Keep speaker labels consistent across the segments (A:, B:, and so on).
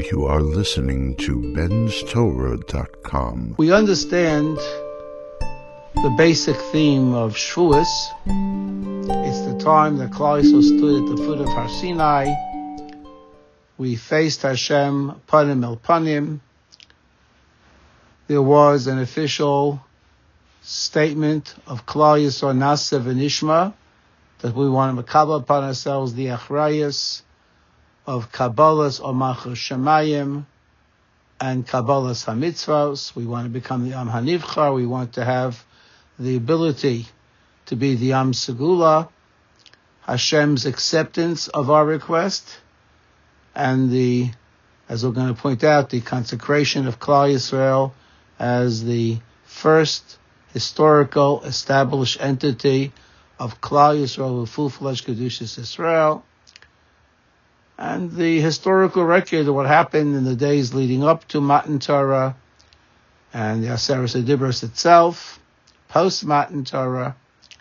A: You are listening to benstorah.com.
B: We understand the basic theme of Shavuos. It's the time that Klal Yisrael stood at the foot of Har Sinai. We faced Hashem panim el panim. There was an official statement of Klal Yisrael Na'aseh v'Nishma that we want to makabel upon ourselves the achrayus of Kabbalas or Malchus Shemayim and Kabbalas HaMitzvos. We want to become the Am HaNivchar. We want to have the ability to be the Am Segula, Hashem's acceptance of our request, and the, as we're going to point out, the consecration of Klal Yisrael as the first historical established entity of Klal Yisrael with full-fledged Kedushas Yisrael, and the historical record of what happened in the days leading up to Matan Torah and the Aseret HaDibros itself, post-Matan Torah.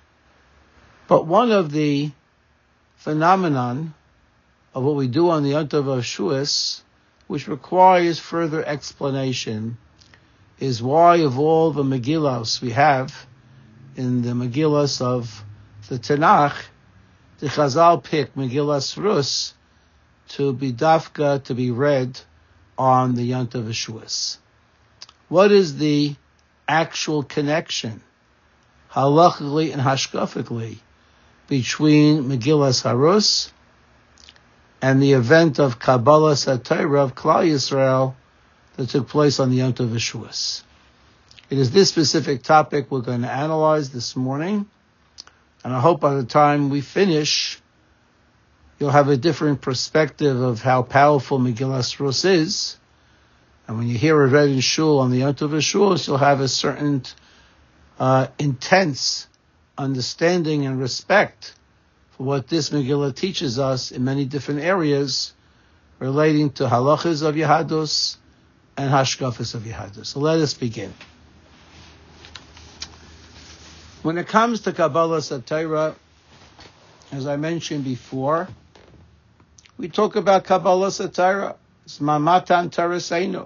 B: But one of the phenomenon of what we do on the Yom Tov of Shavuos, which requires further explanation, is why of all the Megillos we have in the Megillos of the Tanakh, the Chazal pick Megillas Rus to be dafka, to be read on the Yom Tov of Shavuos. What is the actual connection, halachically and hashkafically, between Megillas Harus and the event of Kabbalas HaTorah of Klal Yisrael that took place on the Yom Tov of Shavuos? It is this specific topic we're going to analyze this morning, and I hope by the time we finish, you'll have a different perspective of how powerful Megillas Rus is. And when you hear it read in Shul on the Yom Tov of Shavuos, you'll have a certain intense understanding and respect for what this Megillah teaches us in many different areas relating to halachas of Yehadus and hashkafas of Yehadus. So let us begin. When it comes to Kabbalas HaTorah, as I mentioned before, we talk about Kabbalas HaTorah. It's Matan Torah Seinu.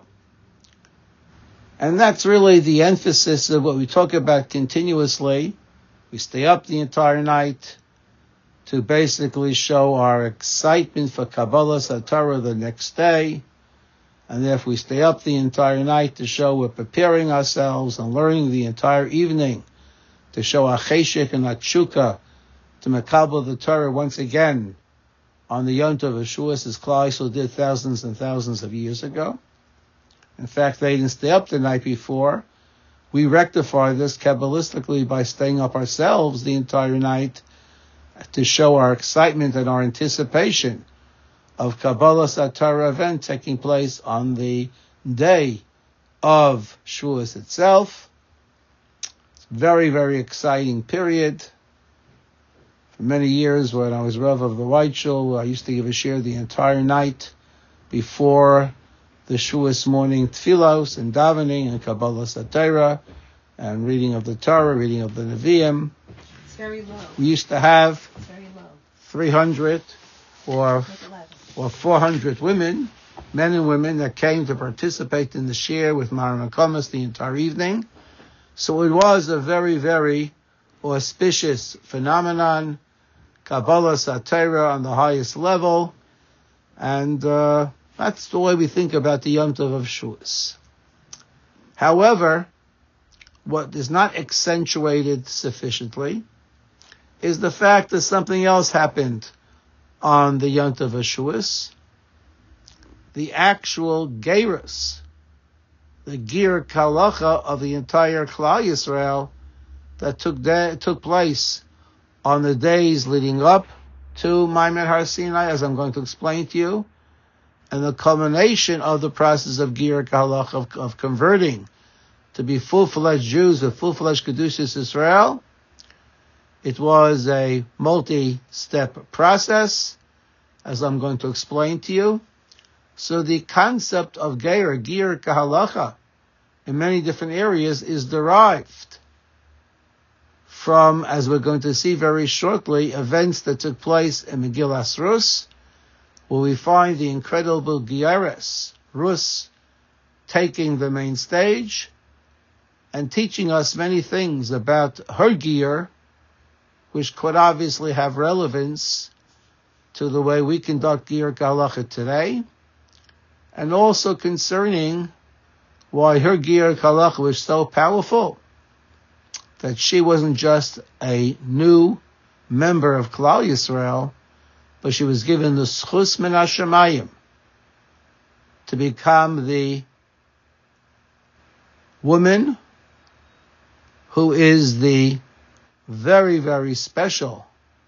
B: And that's really the emphasis of what we talk about continuously. We stay up the entire night to basically show our excitement for Kabbalas HaTorah the next day. And therefore we stay up the entire night to show we're preparing ourselves and learning the entire evening to show our cheshek and our tshuka to makabel the Torah once again on the Yom Tov of Shavuos, as Klal Yisrael did thousands and thousands of years ago. In fact, they didn't stay up the night before. We rectify this Kabbalistically by staying up ourselves the entire night to show our excitement and our anticipation of Kabbalas HaTorah event taking place on the day of Shavuos itself. Very, very exciting period. For many years when I was Rav of the White Shul, I used to give a share the entire night before the Shavuos morning tefillos and davening and Kabbalas HaTorah and reading of the Torah, reading of the Nevi'im.
C: It's very low.
B: We used to have
C: 300
B: or 400 women, men and women, that came to participate in the share with Maran HaKamas the entire evening. So it was a very, very auspicious phenomenon, Kabbalas HaTorah on the highest level, and that's the way we think about the Yom Tov of Shavuos. However, what is not accentuated sufficiently is the fact that something else happened on the Yom Tov of Shavuos. The actual Geirus, the Gir Kalacha of the entire Klal Yisrael that took place on the days leading up to Maimed Har Sinai, as I'm going to explain to you, and the culmination of the process of Gir Kalacha, of converting to be full-fledged Jews with full-fledged Kedushas Yisrael. It was a multi-step process, as I'm going to explain to you. So the concept of Gir Kahalacha, in many different areas, is derived from, as we're going to see very shortly, events that took place in Megillas Rus, where we find the incredible Gieres Rus taking the main stage and teaching us many things about her gear, which could obviously have relevance to the way we conduct gear halacha today, and also concerning why her gear halacha was so powerful that she wasn't just a new member of Klal Yisrael, but she was given the schus min hashamayim to become the woman who is the very, very special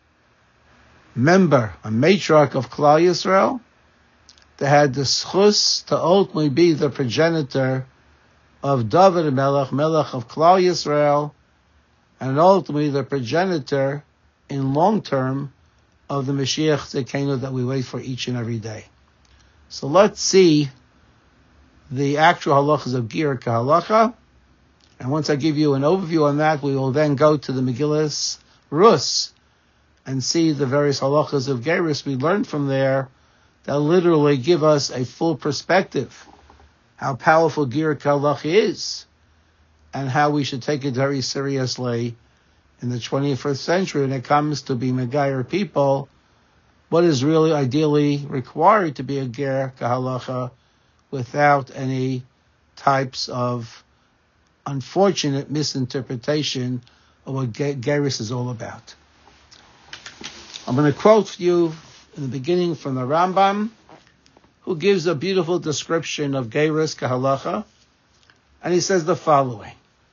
B: member, a matriarch of Klal Yisrael, that had the schus to ultimately be the progenitor of David Melech, Melech of Klal Yisrael, and ultimately the progenitor in long term of the Mashiach Tzidkenu that we wait for each and every day. So let's see the actual halachas of Ger Kahalacha. And once I give you an overview on that, we will then go to the Megillas Rus and see the various halachas of Gerus we learned from there that literally give us a full perspective how powerful Ger Kahalacha is and how we should take it very seriously in the 21st century when it comes to being Megayer people. What is really ideally required to be a Ger Kahalacha without any types of unfortunate misinterpretation of what Gerus is all about. I'm going to quote for you in the beginning from the Rambam, who gives a beautiful description of Gerus Kahalacha, and he says the following: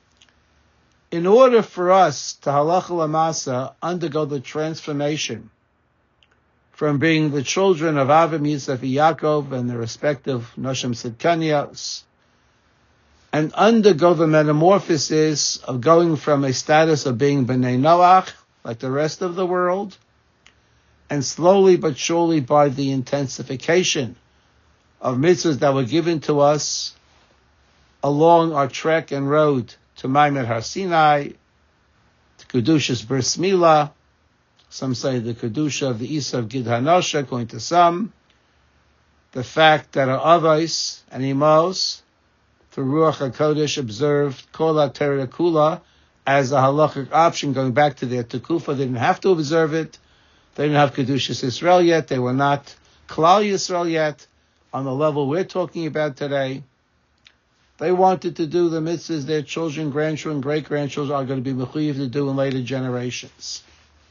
B: in order for us to halacha lamasa undergo the transformation from being the children of Avram, Yitzchak, and Yaakov and their respective Noshim Tzidkenios, and undergo the metamorphosis of going from a status of being B'nai Noach, like the rest of the world, and slowly but surely by the intensification of mitzvahs that were given to us along our trek and road to Maimed Har Sinai, to Kedushas Bris Milah, some say the Kedusha of the Isa of Gid Hanosha, according to some, the fact that our Avos and Imos, through Ruach HaKodesh, observed Kol HaTorah Kula as a halachic option, going back to their Tekufa. They didn't have to observe it. They didn't have Kedushas Israel yet. They were not Klal Yisrael yet on the level we're talking about today. They wanted to do the mitzvahs their children, grandchildren, great-grandchildren are going to be mechuyev to do in later generations.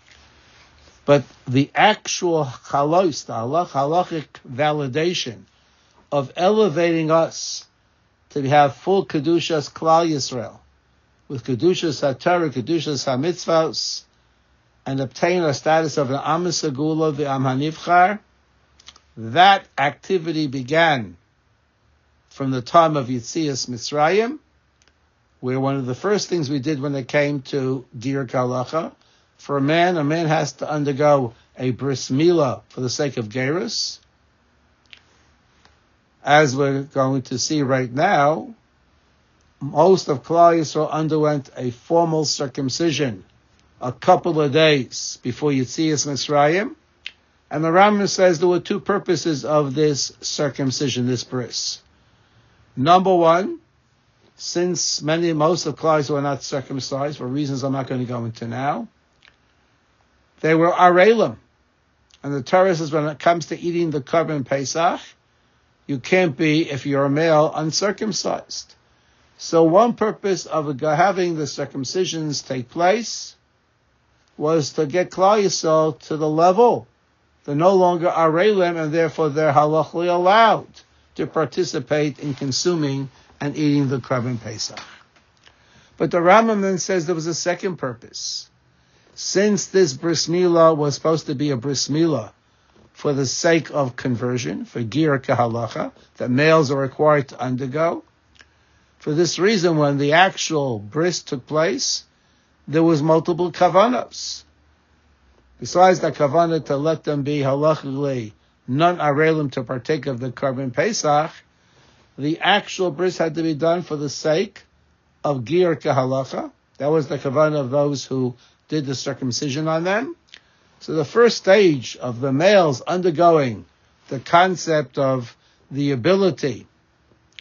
B: But the actual chalos, the halachic validation of elevating us to have full Kedushas Klal Yisrael, with Kedushas HaTorah, Kedushas HaMitzvahs, and obtain a status of an Am Segula, the Am HaNivchar, that activity began from the time of Yetzias Mitzrayim, where one of the first things we did when it came to Ger Kahalacha, for a man has to undergo a bris milah for the sake of gerus. As we're going to see right now, most of Klal Yisrael underwent a formal circumcision a couple of days before Yetzias Mitzrayim. And the Rambam says there were two purposes of this circumcision, this bris. Number one, since most of Klal Yisrael were not circumcised, for reasons I'm not going to go into now, they were arelim. And the Torah says when it comes to eating the Korban Pesach, you can't be, if you're a male, uncircumcised. So one purpose of having the circumcisions take place was to get Klal Yisrael to the level they're no longer arelim, and therefore they're halachically allowed to participate in consuming and eating the Korban Pesach. But the Rambam then says there was a second purpose. Since this bris milah was supposed to be a bris milah for the sake of conversion, for Ger Kahalacha, that males are required to undergo, for this reason, when the actual bris took place, there was multiple kavanos. Besides the kavanah to let them be halachically non-arelim to partake of the Korban Pesach, the actual bris had to be done for the sake of Ger Kahalacha. That was the kavanah of those who did the circumcision on them. So the first stage of the males undergoing the concept of the ability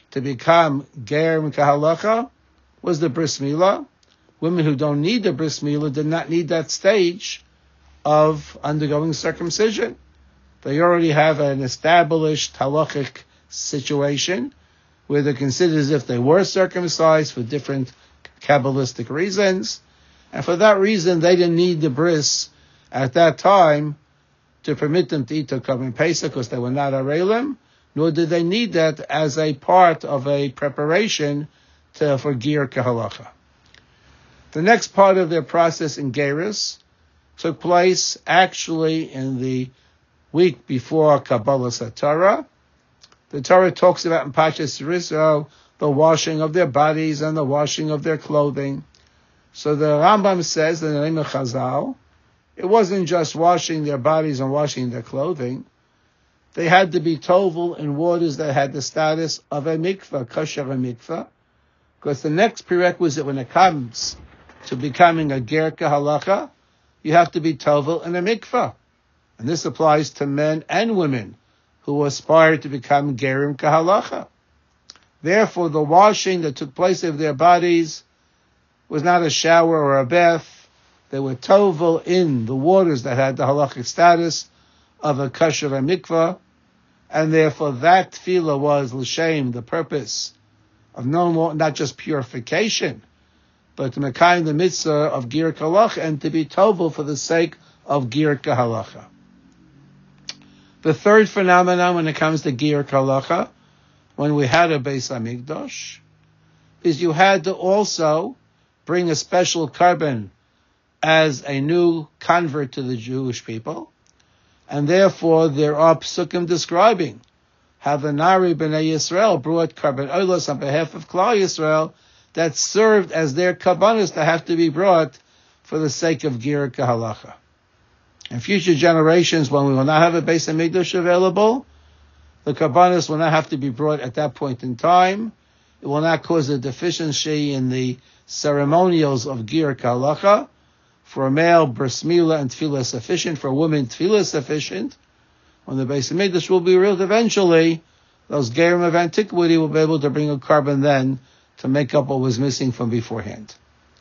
B: to become Gerim Kahalacha was the Bris Milah. Women who don't need the Bris Milah did not need that stage of undergoing circumcision. They already have an established halachic situation where they're considered as if they were circumcised for different Kabbalistic reasons. And for that reason, they didn't need the bris at that time to permit them to eat a Korban Pesach because they were not Arelim, nor did they need that as a part of a preparation for Ger Kahalacha. The next part of their process in Gerus took place actually in the week before Kabbalah Torah. The Torah talks about in Parshas Yisro the washing of their bodies and the washing of their clothing. So the Rambam says in the name of Chazal, it wasn't just washing their bodies and washing their clothing. They had to be tovel in waters that had the status of a mikveh, kosher mikveh, because the next prerequisite when it comes to becoming a ger kahalacha, you have to be tovel in a mikveh. And this applies to men and women who aspire to become gerim kahalacha. Therefore, the washing that took place of their bodies was not a shower or a bath. They were tovel in the waters that had the halachic status of a kosher mikveh, and therefore that tefillah was l'shem, the purpose of not just purification, but to mekayim the mitzvah of ger kahalacha and to be tovel for the sake of ger kahalacha. The third phenomenon when it comes to ger kahalacha, when we had a Beis Hamikdash, is you had to also bring a special korban as a new convert to the Jewish people, and therefore there are psukim describing how the Nari B'nai Yisrael brought korban olos on behalf of Klal Yisrael that served as their kabbanis to have to be brought for the sake of ger kahalacha. In future generations, when we will not have a Beis Hamikdash available, the kabbanis will not have to be brought at that point in time. It will not cause a deficiency in the ceremonials of ger kahalacha. For a male, bris milah and tefillah is sufficient. For a woman, tefillah is sufficient. When the Beis Hamikdash will be real, eventually, those gerim of antiquity will be able to bring a korban then to make up what was missing from beforehand.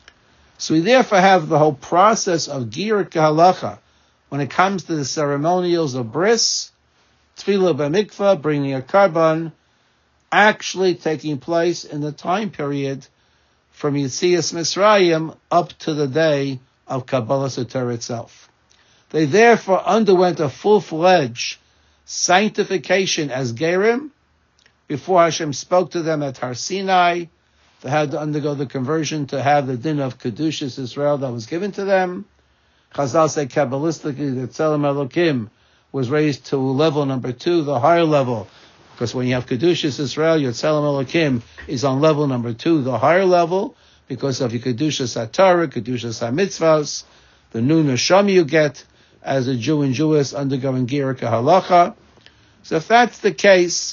B: So we therefore have the whole process of ger kahalacha when it comes to the ceremonials of bris, tefillah b'mikvah, bringing a korban, actually taking place in the time period from Yetzias Mitzrayim up to the day of Kabbalah Torah itself. They therefore underwent a full-fledged sanctification as gerim before Hashem spoke to them at Har Sinai. They had to undergo the conversion to have the din of Kedushas Israel that was given to them. Chazal say Kabbalistically that Tzelem Elokim was raised to level number 2, the higher level, because when you have Kedushas Israel, your Tzelem Elokim is on level number 2, the higher level, because of your Kedushas HaTorah, Kedushas HaMitzvahs, the new neshama you get as a Jew and Jewess undergoing ger kahalacha. So if that's the case,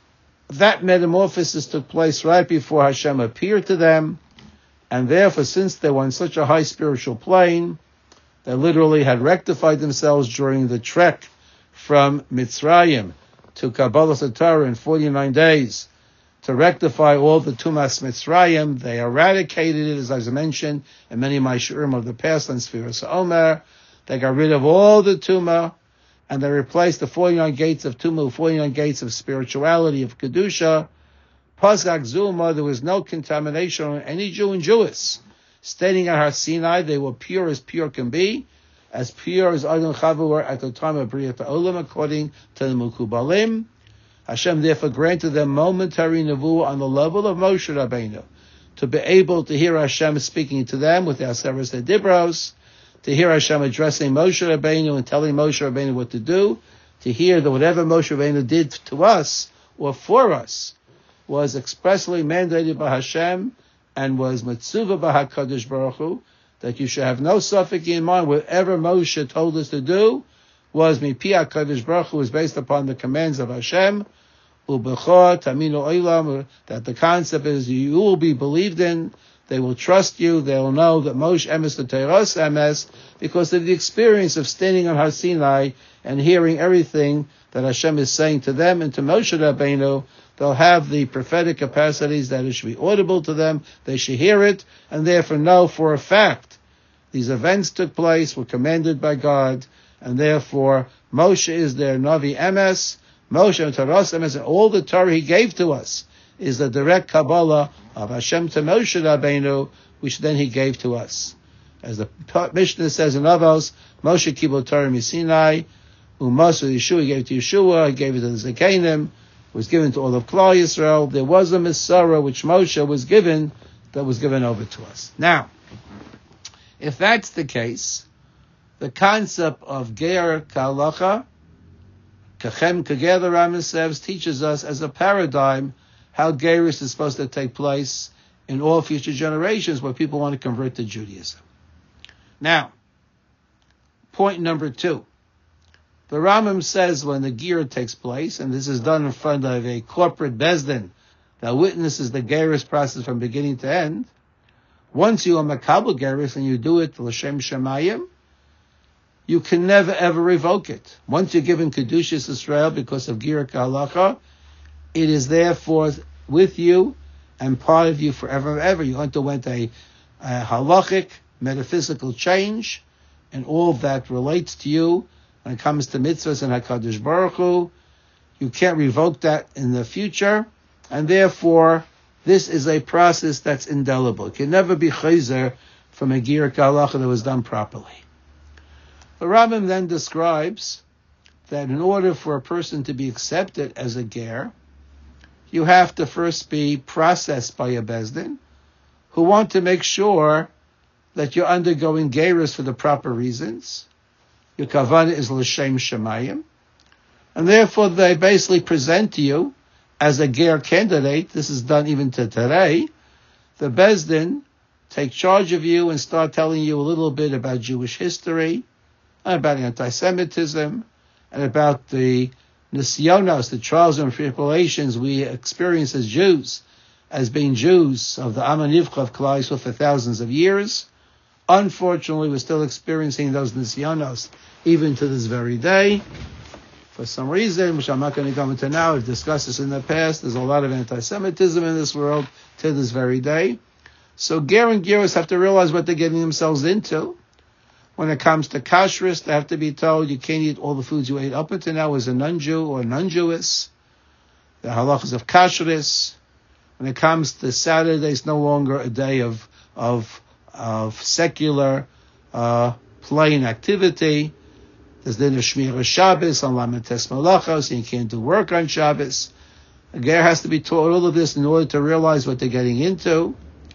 B: that metamorphosis took place right before Hashem appeared to them, and therefore, since they were on such a high spiritual plane, they literally had rectified themselves during the trek from Mitzrayim to Kabbalah Torah in 49 days to rectify all the Tumas Mitzrayim. They eradicated it, as I mentioned, in many of my shurim of the past on Sfiras Omer. They got rid of all the Tumah, and they replaced the 49 gates of Tumah with 49 gates of spirituality, of Kedusha. Pasach Zuma, there was no contamination on any Jew and Jewess. Standing at Har Sinai, they were pure as pure can be, as pure as Adam Chava were at the time of B'riyat Ha'olam, according to the Mukubalim. Hashem therefore granted them momentary nevuah on the level of Moshe Rabbeinu, to be able to hear Hashem speaking to them with the Aseres Dibros, to hear Hashem addressing Moshe Rabbeinu and telling Moshe Rabbeinu what to do, to hear that whatever Moshe Rabbeinu did to us or for us was expressly mandated by Hashem and was mitzvah by HaKadosh Baruch Hu, that you should have no suffix in mind. Whatever Moshe told us to do was mipi HaKadosh Baruch Hu, was based upon the commands of Hashem. Ubechor taminu olam, that the concept is you will be believed in, they will trust you, they will know that Moshe emes the Teiros emes, because of the experience of standing on Har Sinai and hearing everything that Hashem is saying to them and to Moshe Rabbeinu. They'll have the prophetic capacities that it should be audible to them. They should hear it, and therefore know for a fact these events took place, were commanded by God, and therefore Moshe is their Navi Emes, Moshe and Taras Emes, and all the Torah he gave to us is the direct Kabbalah of Hashem to Moshe Rabbeinu, which then he gave to us. As the Mishnah says in Avos, Moshe Kibul Torah Misinai, Umasu Yeshua, he gave it to Yeshua, he gave it to the Zekanim, was given to all of Klal Yisrael. There was a Masorah which Moshe was given, that was given over to us. Now, if that's the case, the concept of Ger Kalacha, Kachem Kageder Ramin says, teaches us as a paradigm how Gerus is supposed to take place in all future generations where people want to convert to Judaism. Now, point number 2. The Rambam says when the Ger takes place, and this is done in front of a corporate Bezdin that witnesses the Gerus process from beginning to end, once you are Makabel Gerus and you do it L'Shem Shemayim, you can never ever revoke it. Once you're given Kedushas Israel because of Ger Kalacha, it is therefore with you and part of you forever and ever. You underwent a halachic, metaphysical change, and all that relates to you when it comes to mitzvahs and HaKadosh Baruch Hu. You can't revoke that in the future, and therefore this is a process that's indelible. It can never be chayzer from a Ger Kalacha that was done properly. The Rambam then describes that in order for a person to be accepted as a ger, you have to first be processed by a bezdin who want to make sure that you're undergoing gerus for the proper reasons. Your kavanah is l'shem shemayim, and therefore they basically present to you as a ger candidate. This is done even to today. The bezdin take charge of you and start telling you a little bit about Jewish history, about anti-Semitism, and about the nisyonos, the trials and tribulations we experience as Jews, as being Jews of the Am HaNivcha of Klal Yisrael for thousands of years. Unfortunately, we're still experiencing those nisyonos even to this very day. For some reason, which I'm not going to go into now, I've discussed this in the past, there's a lot of anti-Semitism in this world to this very day. So ger and gerus have to realize what they're getting themselves into. When it comes to kashrus, they have to be told you can't eat all the foods you ate up until now as a non-Jew or non-Jewess. The halachas of kashrus. When it comes to Saturday, it's no longer a day of secular plain activity. There's then a Shmira Shabbos on Lamentes Malacha, so you can't do work on Shabbos. A ger has to be taught all of this in order to realize what they're getting into.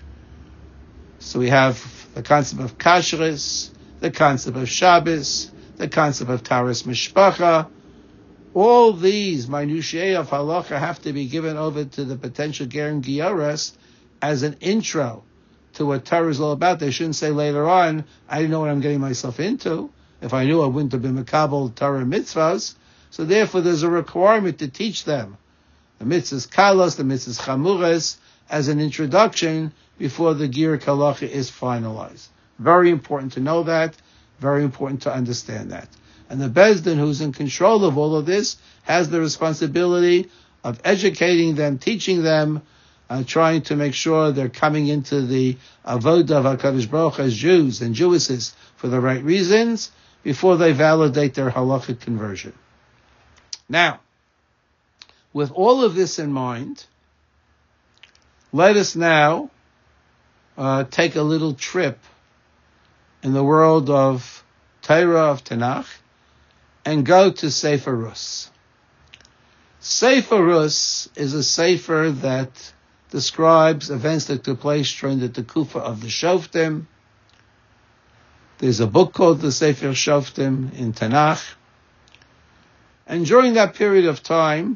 B: So we have the concept of kashrus, the concept of Shabbos, the concept of Taras Mishpacha. All these minutiae of halacha have to be given over to the potential ger and gioras as an intro to what Torah is all about. They shouldn't say later on, I didn't know what I'm getting myself into. If I knew, I wouldn't have been makabel Torah mitzvahs. So therefore there's a requirement to teach them the mitzvahs kalos, the mitzvahs chamuras, as an introduction before the ger halacha is finalized. Very important to know that, very important to understand that. And the bezdin, who's in control of all of this, has the responsibility of educating them, teaching them, trying to make sure they're coming into the avodah of HaKadosh Baruch Hu as Jews and Jewesses for the right reasons before they validate their halachic conversion. Now, with all of this in mind, let us now take a little trip in the world of Torah, of Tanakh, and go to Sefer Rus. Sefer Rus is a sefer that describes events that took place during the Tekufa of the Shoftim. There's a book called the Sefer Shoftim in Tanakh. And during that period of time,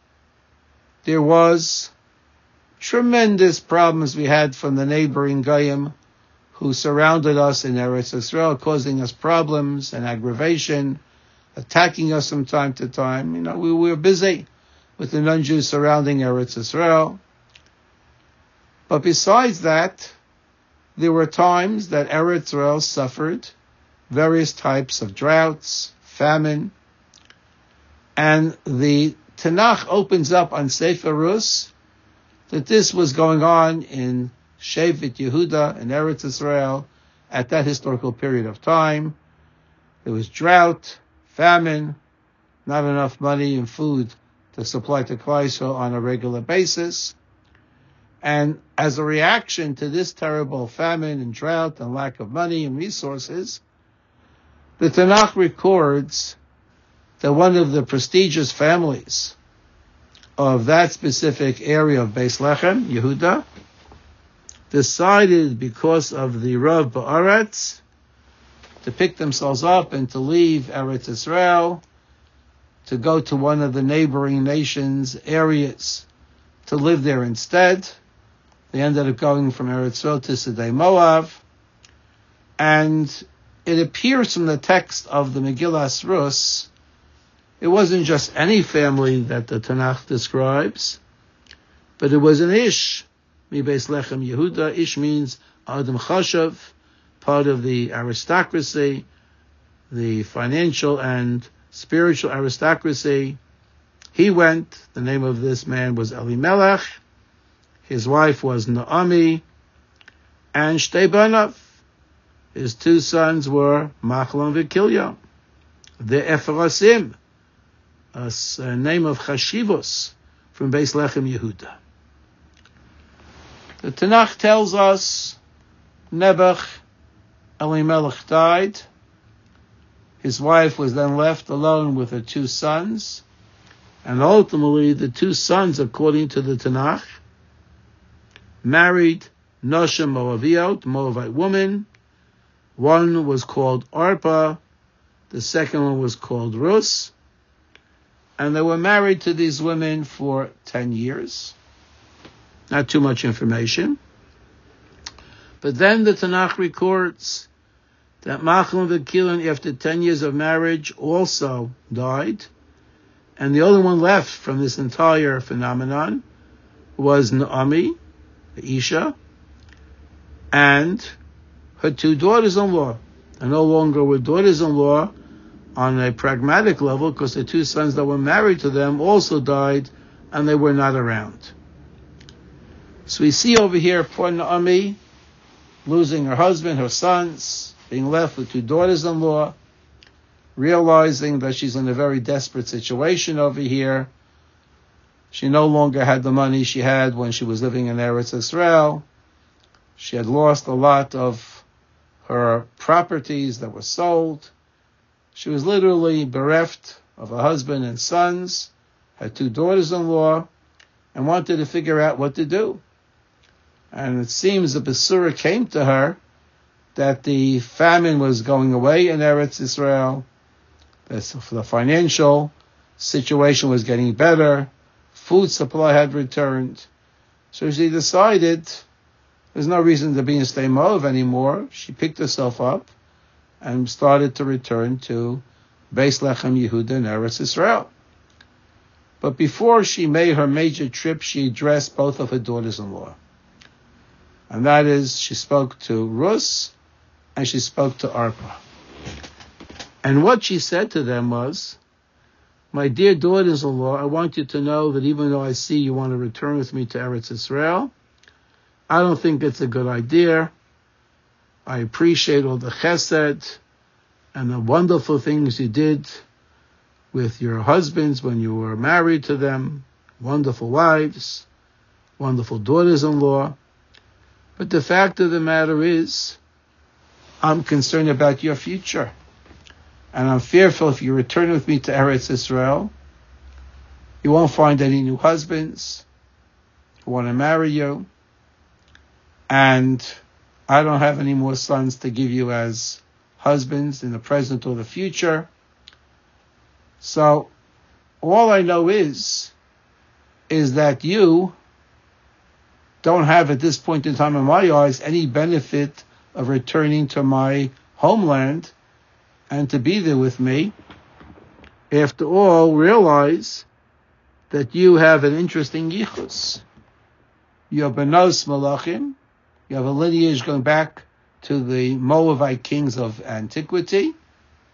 B: there was tremendous problems we had from the neighboring Goyim who surrounded us in Eretz Yisrael, causing us problems and aggravation, attacking us from time to time. We were busy with the non-Jews surrounding Eretz Yisrael. But besides that, there were times that Eretz Yisrael suffered various types of droughts, famine. And the Tanakh opens up on Sefer Rus that this was going on in Shevet Yehuda in Eretz Israel at that historical period of time. There was drought, famine, not enough money and food to supply to Klal Yisrael on a regular basis. And as a reaction to this terrible famine and drought and lack of money and resources, the Tanakh records that one of the prestigious families of that specific area of Beis Lechem, Yehuda, decided because of the Rav Ba'aretz to pick themselves up and to leave Eretz Israel, to go to one of the neighboring nations' areas to live there instead. They ended up going from Eretz Israel to Sdei Moav. And it appears from the text of the Megillas Rus, it wasn't just any family that the Tanakh describes, but it was an Ish, Mi Beis Lechem Yehuda. Ish means Adam Chashav, part of the aristocracy, the financial and spiritual aristocracy. He went, the name of this man was Elimelech, his wife was Naomi, and Shtei Banav. His two sons were Machlon and Kilya. The Ephrasim, a name of Chashivos from Beis Lechem Yehuda. The Tanakh tells us Nebuch, Elimelech died. His wife was then left alone with her two sons. And ultimately, the two sons, according to the Tanakh, married Nosha Moaviot, Moabite woman. One was called Arpa, the second one was called Rus. And they were married to these women for 10 years. Not too much information. But then the Tanakh records that Machlon and Kilon, after 10 years of marriage, also died. And the only one left from this entire phenomenon was Naomi, the Isha, and her two daughters-in-law. And no longer were daughters-in-law on a pragmatic level, because the two sons that were married to them also died, and they were not around. So we see over here poor Naomi losing her husband, her sons, being left with two daughters-in-law, realizing that she's in a very desperate situation over here. She no longer had the money she had when she was living in Eretz Israel. She had lost a lot of her properties that were sold. She was literally bereft of a husband and sons, had two daughters-in-law, and wanted to figure out what to do. And it seems the Besurah came to her that the famine was going away in Eretz Israel, the financial situation was getting better, food supply had returned. So she decided there's no reason to be in Sdei Moav anymore. She picked herself up and started to return to Beis Lechem Yehuda in Eretz Israel. But before she made her major trip, she addressed both of her daughters-in-law. And that is, she spoke to Rus and she spoke to Arpa. And what she said to them was, my dear daughters-in-law, I want you to know that even though I see you want to return with me to Eretz Israel, I don't think it's a good idea. I appreciate all the chesed and the wonderful things you did with your husbands when you were married to them, wonderful wives, wonderful daughters-in-law. But the fact of the matter is, I'm concerned about your future. And I'm fearful if you return with me to Eretz Israel, you won't find any new husbands who want to marry you. And I don't have any more sons to give you as husbands in the present or the future. So all I know is that you don't have at this point in time in my eyes any benefit of returning to my homeland and to be there with me. After all, realize that you have an interesting yichus. You're Benos Malachim. You have a lineage going back to the Moabite kings of antiquity.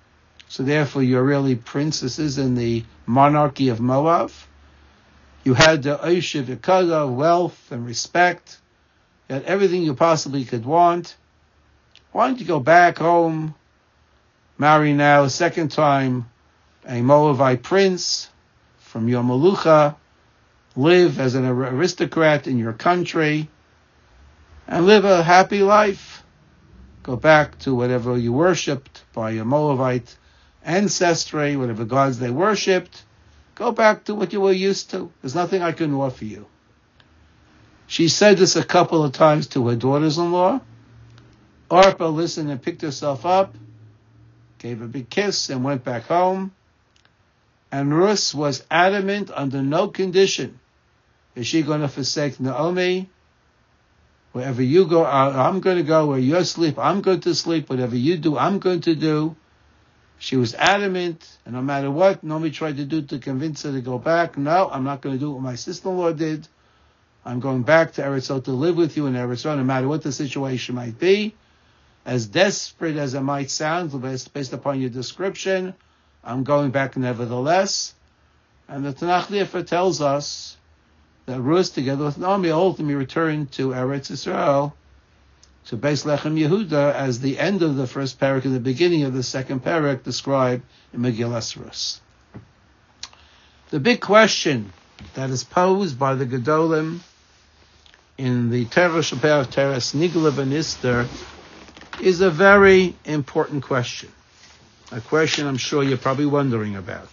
B: So therefore, you're really princesses in the monarchy of Moab. You had the Oishiv Yakada, wealth and respect. You had everything you possibly could want. Why don't you go back home, marry now a second time a Moabite prince from your Malucha, live as an aristocrat in your country, and live a happy life. Go back to whatever you worshipped by your Moabite ancestry, whatever gods they worshipped. Go back to what you were used to. There's nothing I can offer you. She said this a couple of times to her daughters-in-law. Orpah listened and picked herself up, gave a big kiss, and went back home. And Rus was adamant under no condition is she going to forsake Naomi. Wherever you go, I'm going to go. Where you sleep, I'm going to sleep. Whatever you do, I'm going to do. She was adamant, and no matter what Naomi tried to do to convince her to go back, no, I'm not going to do what my sister-in-law did. I'm going back to Eretz Yisrael to live with you in Eretz Yisrael, no matter what the situation might be. As desperate as it might sound, based upon your description, I'm going back nevertheless. And the Tanakh therefore tells us that Rus, together with Naomi, ultimately returned to Eretz Yisrael, to Beis Lechem Yehuda, as the end of the first parak and the beginning of the second parak described in Megillas Rus. The big question that is posed by the Gedolim in the Teresh Shapeh Teres Nigla V'Nister is a very important question. A question I'm sure you're probably wondering about.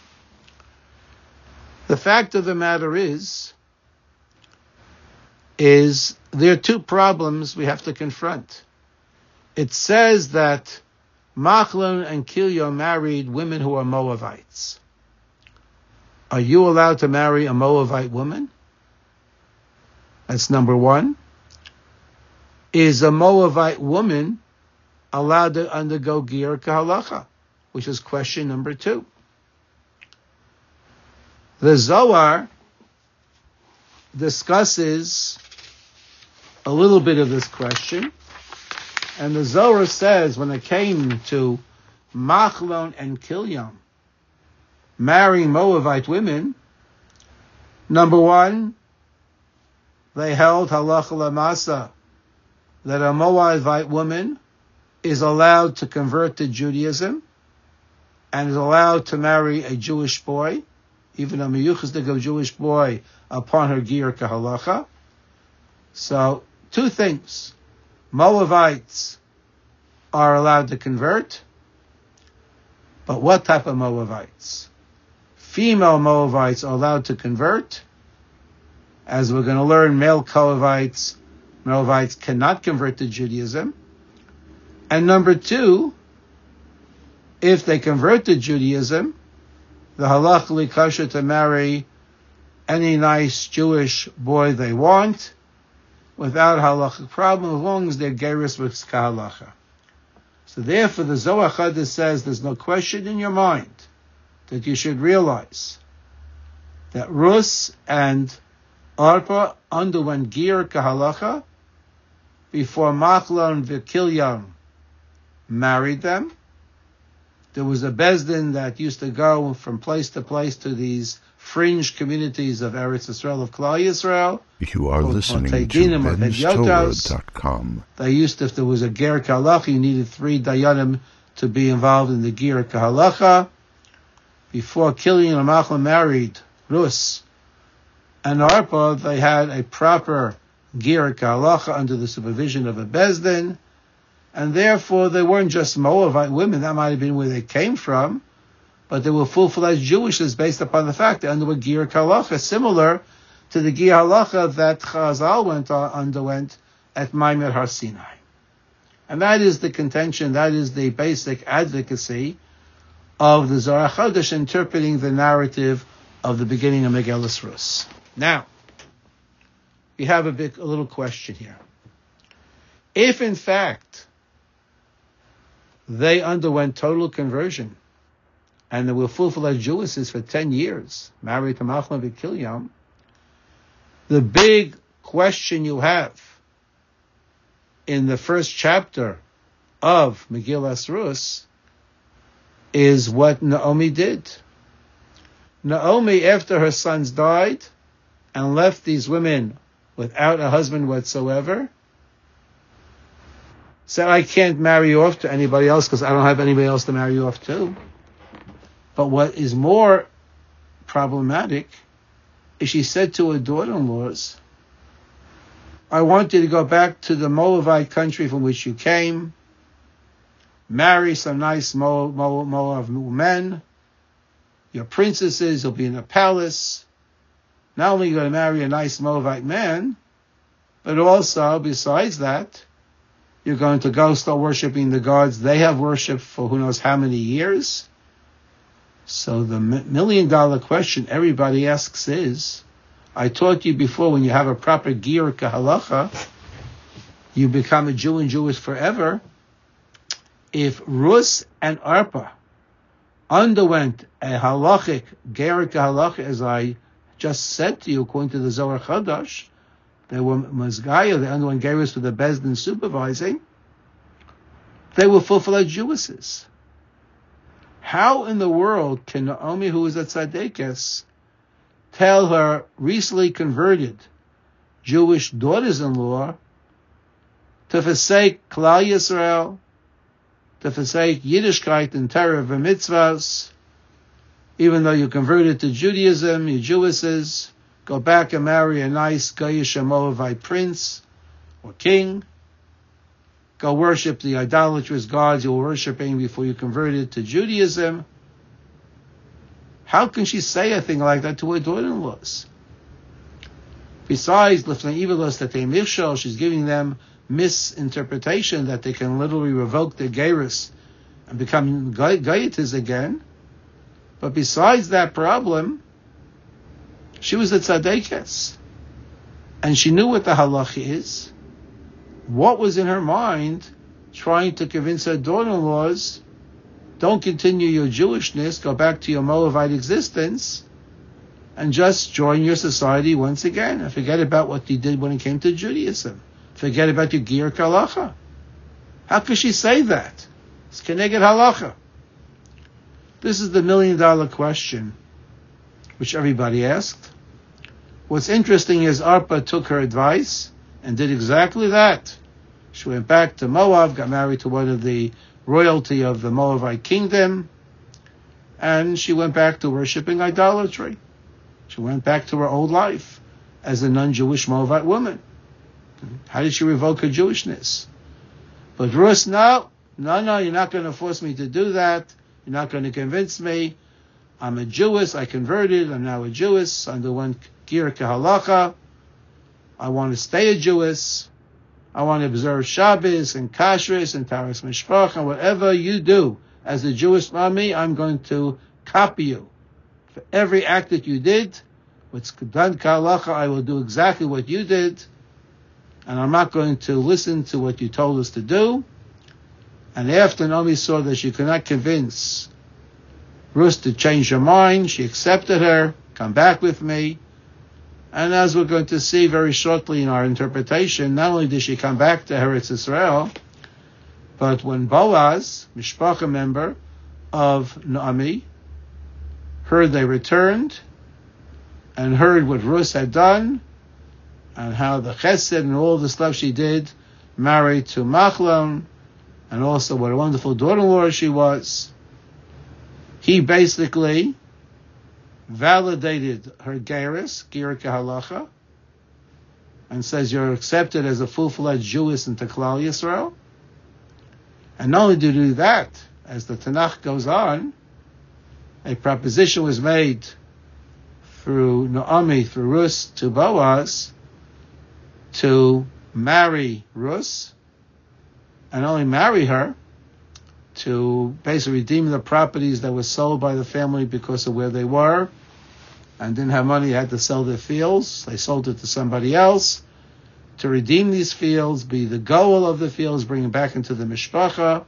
B: The fact of the matter is there are two problems we have to confront. It says that Machlon and Kilyon married women who are Moabites. Are you allowed to marry a Moabite woman? That's number one. Is a Moabite woman allowed to undergo Ger Kahalacha? Which is question number two. The Zohar discusses a little bit of this question, and the Zohar says when it came to Machlon and Kilyon marrying Moabite women, number one, they held halacha lamasa that a Moabite woman is allowed to convert to Judaism and is allowed to marry a Jewish boy, even a miyuchasdik Jewish boy, upon her Ger Kahalacha. So, two things. Moabites are allowed to convert, but what type of Moabites? Female Moabites are allowed to convert. As we're going to learn, male Moabites cannot convert to Judaism. And number two, if they convert to Judaism, the halachically kosher to marry any nice Jewish boy they want without halachic problem, as long as they're gerus with halacha. So therefore, the Zohar Chadash says there's no question in your mind that you should realize that Rus and Orpah underwent Ger Kahalacha before Machlon and Kilyon married them. There was a Bezdin that used to go from place to place to these fringe communities of Eretz Yisrael, of Klal Yisrael.
A: You are listening to Ben'sTorah.com.
B: They used to, if there was a Ger Kahalacha, you needed 3 Dayanim to be involved in the Ger Kahalacha. Before Kilyon and Machlon married Rus and Orpah, they had a proper Ger Kahalacha under the supervision of a Bezdin, and therefore they weren't just Moabite women. That might have been where they came from, but they were full-fledged Jewishes based upon the fact they underwent Ger Kahalacha, similar to the Ger Halacha that Chazal underwent at Maimer Har Sinai. And that is the contention, that is the basic advocacy of the Zohar Chadash interpreting the narrative of the beginning of Megillas Rus. Now, we have a little question here. If in fact they underwent total conversion and they were full-fledged Jewesses for 10 years, married to Machlon and Kilyon, the big question you have in the first chapter of Megillas Rus is what Naomi did. Naomi, after her sons died and left these women without a husband whatsoever, said, I can't marry you off to anybody else because I don't have anybody else to marry you off to. But what is more problematic is she said to her daughter-in-laws, I want you to go back to the Moabite country from which you came, marry some nice Moab men, your princesses, you'll be in a palace. Not only are you going to marry a nice Moabite man, but also, besides that, you're going to go start worshiping the gods they have worshipped for who knows how many years. So the million-dollar question everybody asks is, I taught you before, when you have a proper gir kahalacha, you become a Jew and Jewish forever. If Rus and Arpa underwent a halachic ger kahalacha, as I just said to you, according to the Zohar Chadash, they were mazgaya, they underwent gerus with the Bezdin supervising, they were full-fledged Jewesses. How in the world can Naomi, who is a tzaddikus, tell her recently converted Jewish daughters-in-law to forsake Klal Yisrael, to forsake Yiddishkeit and Torah and mitzvahs, even though you converted to Judaism, you Jewesses, go back and marry a nice Goyish Moabite prince or king, go worship the idolatrous gods you were worshiping before you converted to Judaism. How can she say a thing like that to her daughter-in-laws? Besides, she's giving them misinterpretation that they can literally revoke their gerus and become Goyites again. But besides that problem, she was a tzaddikus, and she knew what the halach is. What was in her mind trying to convince her daughter-in-laws, don't continue your Jewishness, go back to your Moabite existence, and just join your society once again, and forget about what you did when it came to Judaism. Forget about your gir halacha. How could she say that? It's keneged halacha. This is the million-dollar question which everybody asked. What's interesting is Arpa took her advice and did exactly that. She went back to Moab, got married to one of the royalty of the Moabite kingdom, and she went back to worshiping idolatry. She went back to her old life as a non-Jewish Moabite woman. How did she revoke her Jewishness? But Rus, no, you're not going to force me to do that. You're not going to convince me. I'm a Jewess, I converted, I'm now a Jewess, under one gir kahalacha. I want to stay a Jewess. I want to observe Shabbos and Kashrus and Taras Mishpach, and whatever you do as a Jewish mommy, I'm going to copy you. For every act that you did, what's done kahalacha, I will do exactly what you did, and I'm not going to listen to what you told us to do. And after Naomi saw that she could not convince Rus to change her mind, she accepted her, come back with me. And as we're going to see very shortly in our interpretation, not only did she come back to Eretz Israel, but when Boaz, Mishpacha member of Naomi, heard they returned and heard what Rus had done and how the chesed and all the stuff she did, married to Machlon, and also what a wonderful daughter-in-law she was, he basically validated her gerus, gir kahalacha, and says you're accepted as a full-fledged Jewess into Klal Yisrael. And not only did he do that, as the Tanakh goes on, a proposition was made through Naomi, through Rus, to Boaz, to marry Rus, and only marry her, to basically redeem the properties that were sold by the family because of where they were, and didn't have money, had to sell their fields. They sold it to somebody else. To redeem these fields, be the goal of the fields, bring it back into the mishpacha.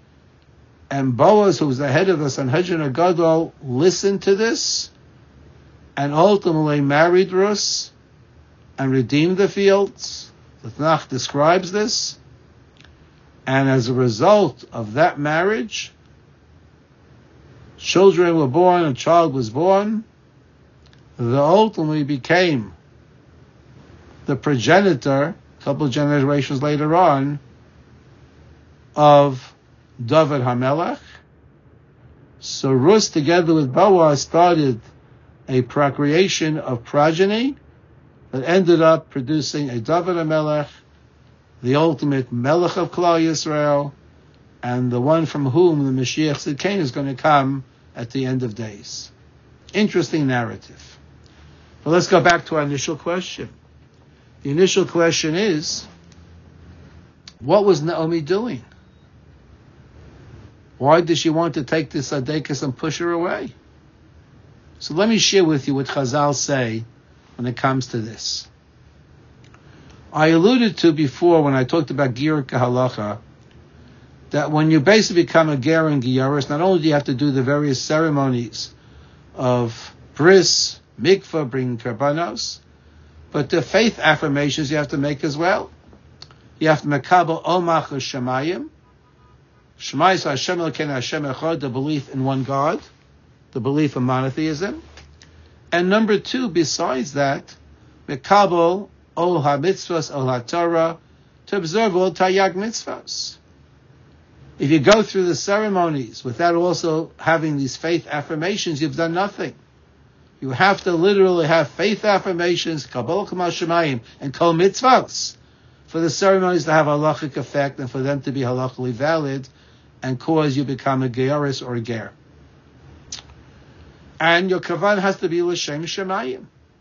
B: And Boaz, who was the head of the Sanhedrin Gadol, listened to this, and ultimately married Rus, and redeemed the fields. The Tanakh describes this. And as a result of that marriage, children were born, a child was born, that ultimately became the progenitor, a couple of generations later on, of David HaMelech. So Rus, together with Boaz, started a procreation of progeny that ended up producing a David HaMelech, the ultimate Melech of Klal Yisrael, and the one from whom the Mashiach Tzidkenu is going to come at the end of days. Interesting narrative. But let's go back to our initial question. The initial question is, what was Naomi doing? Why did she want to take this Adekes and push her away? So let me share with you what Chazal say when it comes to this. I alluded to before when I talked about Ger Kahalacha that when you basically become a Ger and Giyaris, not only do you have to do the various ceremonies of bris, mikvah, bringing karbanos, but the faith affirmations you have to make as well. You have to mekabel omach shemayim, Shemais Hashem Elokeinu Hashem Echad, the belief in one God, the belief in monotheism. And number two, besides that, mekabel ol ha-mitzvahs, ol ha-Torah, to observe all Taryag mitzvahs. If you go through the ceremonies without also having these faith affirmations, you've done nothing. You have to literally have faith affirmations, kabbalah kamal shemayim, and kol mitzvahs, for the ceremonies to have halachic effect and for them to be halachically valid and cause you become a gearis or a ger. And your kavan has to be l'shem shemayim.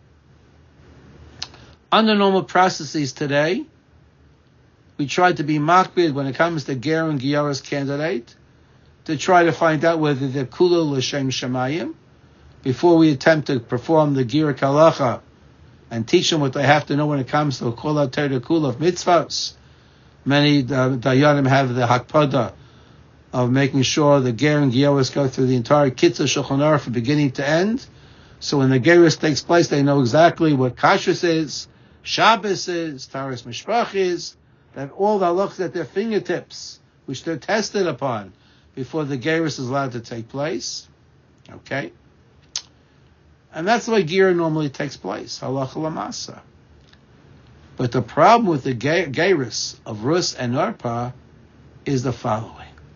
B: Under normal processes today, we try to be makbid when it comes to ger and gearis candidate to try to find out whether they're kula l'shem shemayim before we attempt to perform the ger halacha and teach them what they have to know when it comes to kol ha-Torah kula of mitzvahs. Many dayanim have the hakpada of making sure the ger and gearis go through the entire kitzur Shulchan Aruch from beginning to end. So when the gearis takes place, they know exactly what kashrus is, Shabbos is, Taras Mishpach is. They have all the halachas at their fingertips, which they're tested upon before the gearis is allowed to take place. Okay? And that's the way ger normally takes place, halacha lamasa. But the problem with the gearis of Rus and Orpah is the following.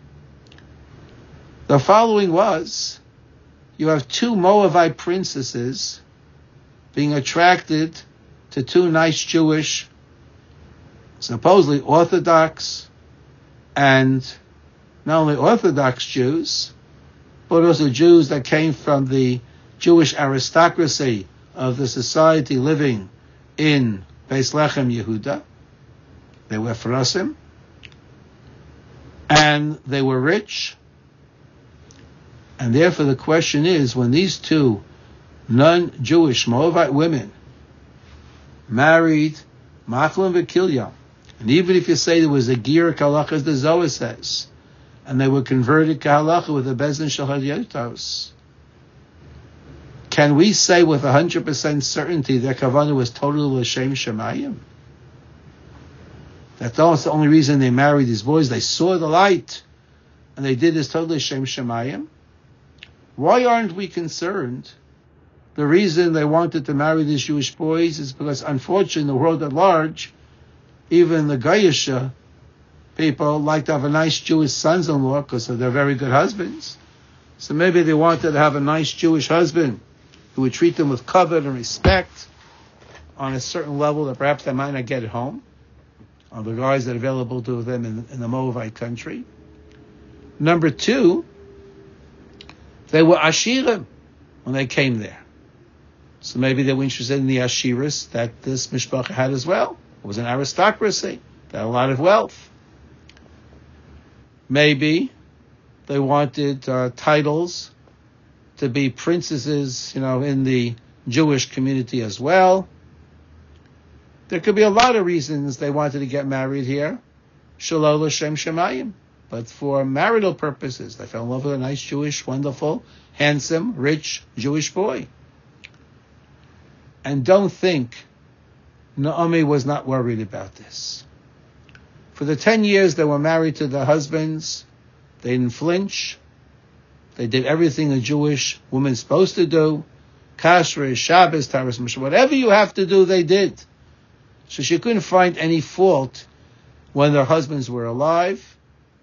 B: The following was, you have two Moabite princesses being attracted to two nice Jewish, supposedly Orthodox, and not only Orthodox Jews, but also Jews that came from the Jewish aristocracy of the society living in Beis Lechem, Yehuda. They were Farasim, and they were rich. And therefore the question is, when these two non-Jewish Moabite women married Machlon and Kilya, and even if you say there was a ger halacha, as the Zohar says, and they were converted to halacha with a bezin shel hadyotos, can we say with 100% certainty their kavanah was totally l'shem shemayim? That's the only reason they married these boys. They saw the light, and they did this totally l'shem shemayim. Why aren't we concerned? The reason they wanted to marry these Jewish boys is because, unfortunately, in the world at large, even the Goyish people like to have a nice Jewish sons-in-law because they're very good husbands. So maybe they wanted to have a nice Jewish husband who would treat them with kavod and respect on a certain level that perhaps they might not get at home, on the guys that are available to them in the Moabite country. Number two, they were Ashirim when they came there. So maybe they were interested in the Ashiris that this Mishpacha had as well. It was an aristocracy. They had a lot of wealth. Maybe they wanted titles to be princesses, in the Jewish community as well. There could be a lot of reasons they wanted to get married here. Shalol L'Shem Shemayim. But for marital purposes, they fell in love with a nice Jewish, wonderful, handsome, rich Jewish boy. And don't think Naomi was not worried about this. For the 10 years they were married to their husbands, they didn't flinch. They did everything a Jewish woman's supposed to do. Kashrus, Shabbos, Taras Moshe, whatever you have to do, they did. So she couldn't find any fault when their husbands were alive.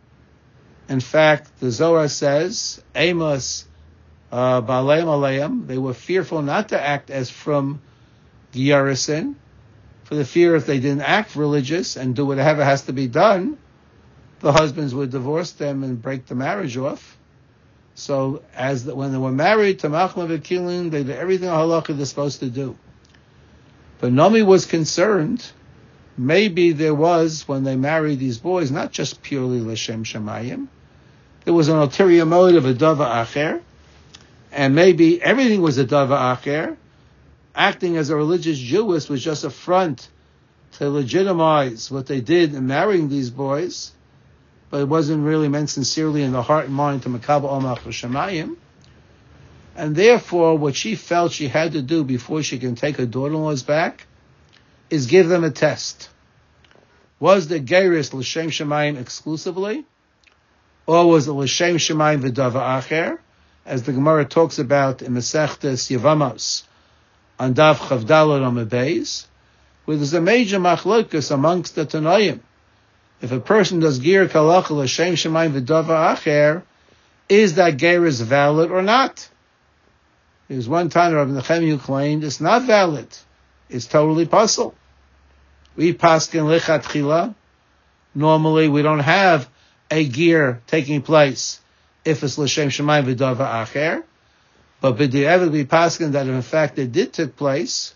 B: In fact, the Zohar says, Amos, Ba'aleim Aleim, they were fearful not to act as from Giyarisin, for the fear if they didn't act religious and do whatever has to be done, the husbands would divorce them and break the marriage off. So when they were married to Machla V'Kilin, they did everything halakha they're supposed to do. But Naomi was concerned, maybe there was, when they married these boys, not just purely L'Shem Shemayim, there was an ulterior motive, a dava acher, and maybe everything was a dava acher. Acting as a religious Jewess was just a front to legitimize what they did in marrying these boys, but it wasn't really meant sincerely in the heart and mind to Makabel Omach Shemayim. And therefore, what she felt she had to do before she can take her daughter-in-laws back is give them a test. Was the Geiris L'Shem Shemayim exclusively? Or was it L'Shem Shemayim V'Dava Acher? As the Gemara talks about in Masechtes Yevamos, on Daf Chavdalad on Beis, where there's a major machlokus amongst the Tanoim. If a person does Gir Kalach L'Shem Shemayim V'Dava Acher, is that Geiris valid or not? There was one time Rabbi Nechemi who claimed it's not valid. It's totally puzzle. We paskin lechatchila. Normally we don't have a gear taking place if it's l'shem shemayim v'dava acher. But b'di'evet we paskin that in fact it did take place.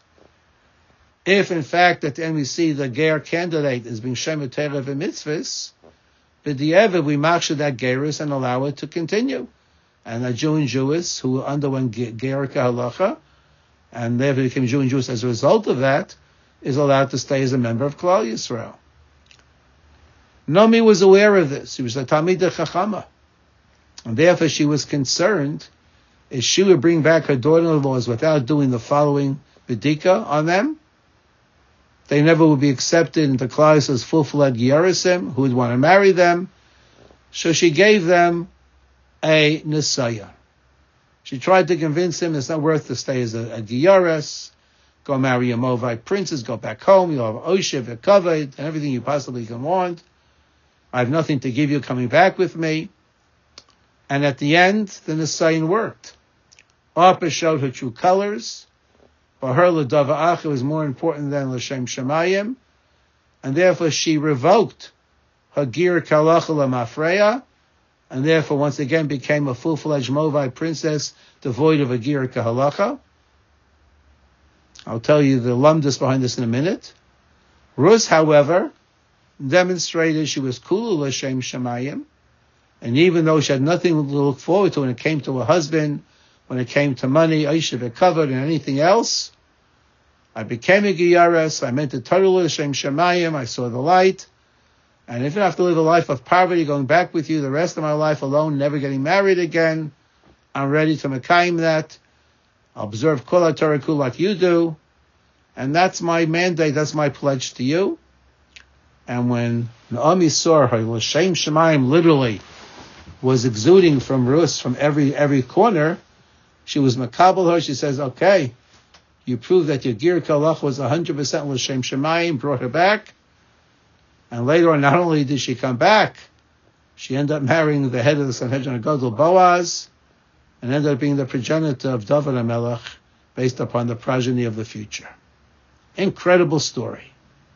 B: If in fact at the end we see the ger candidate is being shemet terev and mitzvahs, b'di'evet we machshir that gerus and allow it to continue. And a Jew and Jewess who underwent ger halacha and therefore became Jew and Jewess as a result of that, is allowed to stay as a member of Klal Yisrael. Naomi was aware of this. She was a Talmidei Chachama. And therefore she was concerned if she would bring back her daughter-in-laws without doing the following bedika on them, they never would be accepted into Klal Yisrael's full-fledged Yerisim, who would want to marry them. So she gave them a Nisaya. She tried to convince him it's not worth to stay as a Giyaris. Go marry a Moabite princess, go back home, you'll have Oshev, a Kavod, and everything you possibly can want. I have nothing to give you coming back with me. And at the end, the Nisayan worked. Orpah showed her true colors. For her, L'Dava Acher was more important than L'Shem Shemayim. And therefore she revoked her Gir Kalacha L'Mafreya, and therefore once again became a full-fledged Moabite princess, devoid of a Gir Kahalacha. I'll tell you the lumdus behind this in a minute. Rus, however, demonstrated she was Kulu L'Shem Shemayim, and even though she had nothing to look forward to when it came to her husband, when it came to money, Aisha covered and anything else, I became a Giyares, I meant to total L'Shem Shemayim, I saw the light, and if I have to live a life of poverty, going back with you the rest of my life alone, never getting married again, I'm ready to Mekayim that. I'll observe Kol HaTorah Kul like you do. And that's my mandate, that's my pledge to you. And when Naomi saw her, L'Shem Shemayim literally was exuding from Rus, from every corner, she was Makabel her, she says, okay, you proved that your Gir Kalach was 100% L'Shem Shemayim, brought her back. And later on, not only did she come back, she ended up marrying the head of the Sanhedrin Gadol, Boaz, and ended up being the progenitor of David HaMelech, based upon the progeny of the future. Incredible story.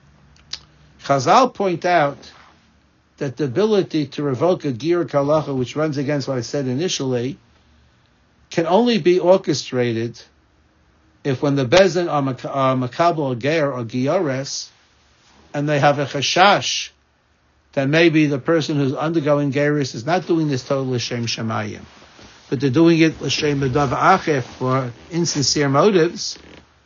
B: Chazal point out that the ability to revoke a Gir Kalacha, which runs against what I said initially, can only be orchestrated if when the Bezin are Makabel or Ger or Giyares, and they have a chashash that maybe the person who's undergoing Geirus is not doing this total L'Shem Shemayim, but they're doing it L'Shem B'Dava Acher for insincere motives,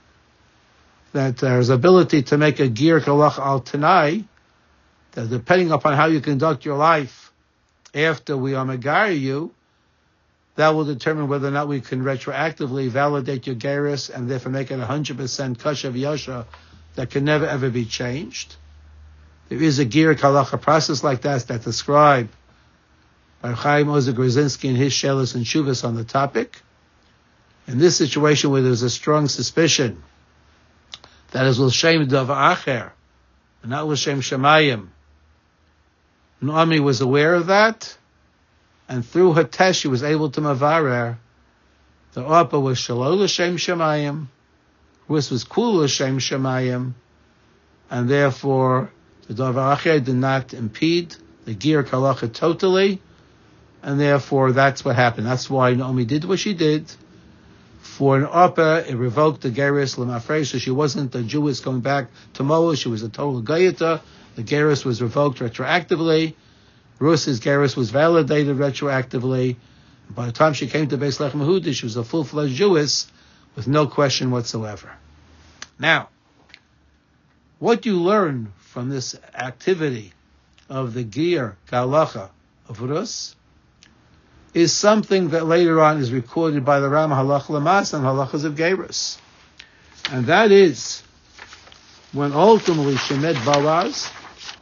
B: that there's ability to make a Gir Kalach Al Tanai, that depending upon how you conduct your life after we are Megari you, that will determine whether or not we can retroactively validate your Geirus and therefore make it 100% Kasha V'Yasha that can never ever be changed. There is a Gir Kalacha process like that described by Chaim Ozer Grzinski and his Shelas and Shuvas on the topic. In this situation where there's a strong suspicion that is l'shem davar acher, and not l'shem shemayim, Naomi was aware of that, and through her test she was able to mavarer. The Orpah was shalol l'shem shemayim, Rus was kul l'shem shemayim, and therefore the davar acher did not impede the ger halacha totally, and therefore that's what happened. That's why Naomi did what she did. For an Orpah, it revoked the gerus l'mafresh, so she wasn't a Jewess going back to Moab, she was a total Gayata. The gerus was revoked retroactively. Rus's gerus was validated retroactively. By the time she came to Beis Lechem Yehuda, she was a full-fledged Jewess with no question whatsoever. Now, what you learn from this activity of the Ger Galacha of Rus is something that later on is recorded by the Ram Halach Lamas and Halachas of Gerus. And that is when ultimately she met Boaz,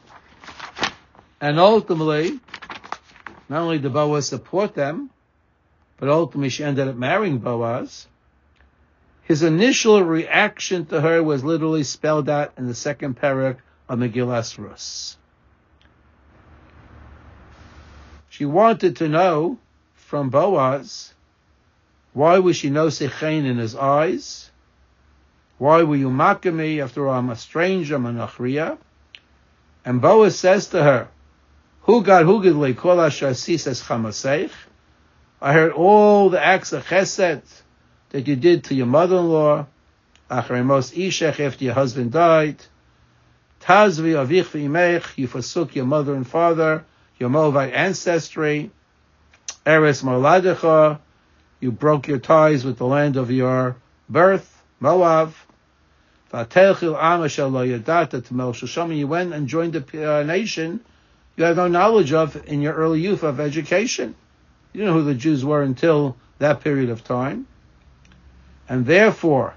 B: and ultimately, not only did Boaz support them, but ultimately she ended up marrying Boaz. His initial reaction to her was literally spelled out in the second parak of Megillas Rus. She wanted to know from Boaz, why was she no sechein in his eyes? Why were you mocking me? After all, I'm a stranger, I'm a nachriya. And Boaz says to her, Hu gad hugidli kol asher asisas chamaseich. I heard all the acts of chesed that you did to your mother-in-law, acharei mos ishech, after your husband died. Tazvi avich v'imech, you forsook your mother and father, your Moabite ancestry. Eres Moladecha, you broke your ties with the land of your birth, Moab. V'atelchil am asher lo yadata t'mel Shosham, you went and joined a nation you had no knowledge of in your early youth of education. You didn't know who the Jews were until that period of time. And therefore,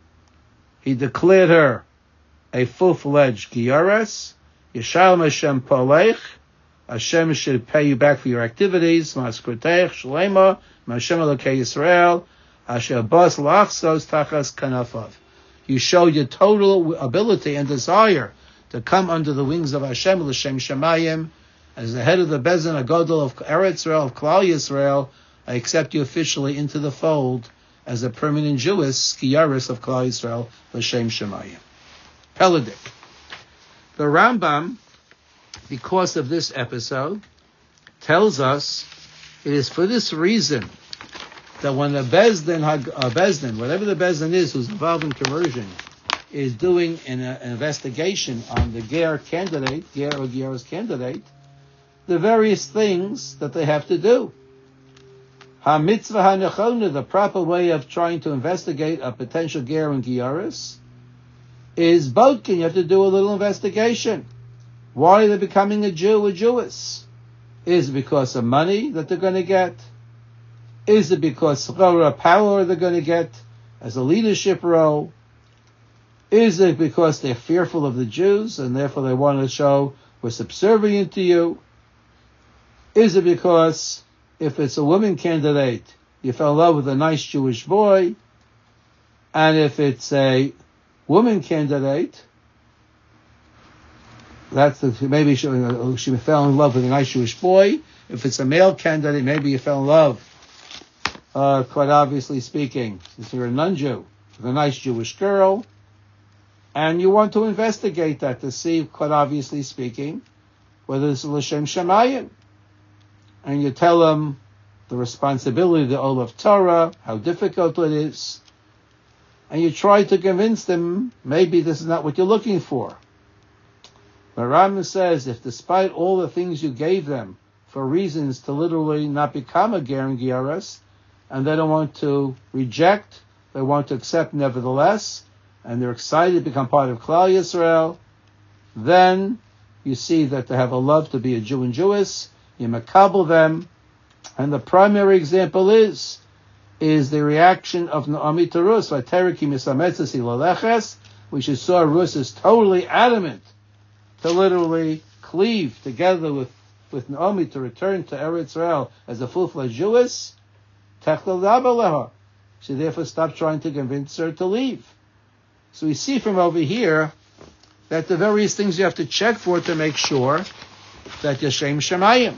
B: he declared her a full-fledged Giyares, Yishalem Hashem Polech, Hashem should pay you back for your activities. Maskutech Shlema, Hashem Elokei Yisrael, Asher Bas Lachsos Tachas Kanafav. You showed your total ability and desire to come under the wings of Hashem L'Shem Shemayim. As the head of the Bezin Agadol of Eretz Yisrael, of Klal Yisrael, I accept you officially into the fold as a permanent Jewess, Kiyaris of Klal Yisrael, L'Shem Shemayim. Peladik. The Rambam, because of this episode, tells us it is for this reason that when a Bezdin, whatever the Bezdin is who's involved in conversion, is doing an investigation on the Ger candidate, Ger or Ger's candidate, the various things that they have to do. Ha-mitzvah ha-nechona, the proper way of trying to investigate a potential Ger and Geras, is bodkin. You have to do a little investigation. Why are they becoming a Jew or Jewess? Is it because of money that they're going to get? Is it because of power they're going to get as a leadership role? Is it because they're fearful of the Jews and therefore they want to show we're subservient to you? Is it because if it's a woman candidate, you fell in love with a nice Jewish boy, and if it's a woman candidate, maybe she fell in love with a nice Jewish boy. If it's a male candidate, maybe you fell in love, quite obviously speaking, if you're a non-Jew, with a nice Jewish girl, and you want to investigate that to see, quite obviously speaking, whether it's L'Shem Shemayim. And you tell them the responsibility of the Ol of Torah, how difficult it is, and you try to convince them maybe this is not what you're looking for. But Rambam says, if despite all the things you gave them for reasons to literally not become a Ger and Geras, and they don't want to reject, they want to accept nevertheless, and they're excited to become part of Klal Yisrael, then you see that they have a love to be a Jew and Jewess, you makabel them, and the primary example is the reaction of Naomi to Rus, which is saw Rus is totally adamant to literally cleave together with with Naomi to return to Eretz Israel as a full-fledged Jewess, techlel daba leha. She therefore stopped trying to convince her to leave. So we see from over here that the various things you have to check for to make sure that Yashem Shemayim.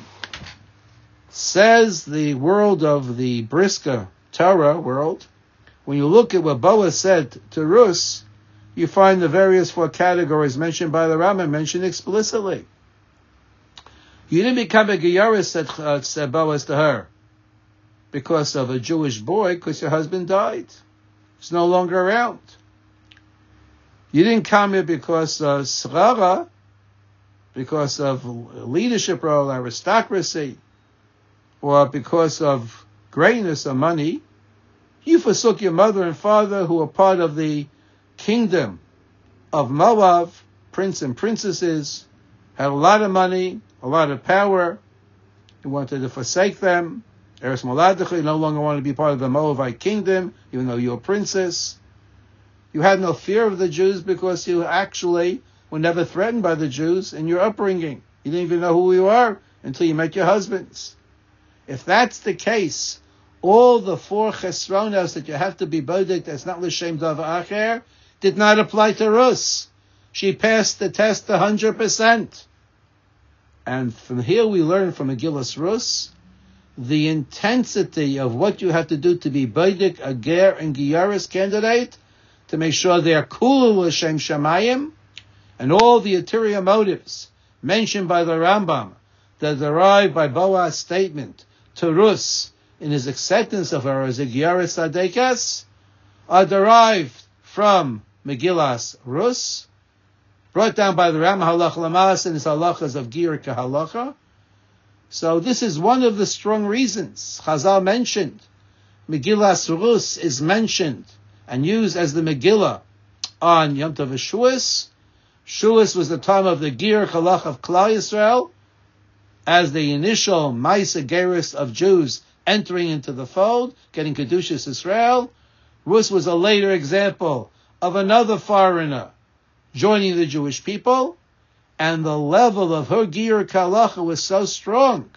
B: Says the world of the Briska Torah world, when you look at what Boaz said to Rus, you find the various four categories mentioned by the Rambam mentioned explicitly. You didn't become a Giyaris, said Boaz to her, because of a Jewish boy, because your husband died. He's no longer around. You didn't come here because of Srara, because of leadership role, aristocracy, or because of greatness or money. You forsook your mother and father who were part of the kingdom of Moab, prince and princesses, had a lot of money, a lot of power. You wanted to forsake them. Eretz Moladach, you no longer want to be part of the Moabite kingdom, even though you're a princess. You had no fear of the Jews because you actually were never threatened by the Jews in your upbringing. You didn't even know who you are until you met your husbands. If that's the case, all the four chesronas that you have to be bodek, that's not l'shem davar acher, did not apply to Rus. She passed the test 100%. And from here we learn from Megillas Rus the intensity of what you have to do to be bodek, a ger, and giyaris candidate, to make sure they are kulu l'shem shamayim, and all the ulterior motives mentioned by the Rambam that derive by Boaz's statement to Rus in his acceptance of her as a Giyaris Adekas are derived from Megillas Rus, brought down by the Rambam Halach Lamas and his halachas of Gir Kahalacha. So this is one of the strong reasons Chazal mentioned. Megillas Rus is mentioned and used as the Megillah on Yom Tov Shavuos. Shavuos was the time of the Gir Halach of Klal Yisrael, as the initial Maisa Geris of Jews entering into the fold, getting Kedushas Israel. Rus was a later example of another foreigner joining the Jewish people, and the level of her Gir Kalacha was so strong.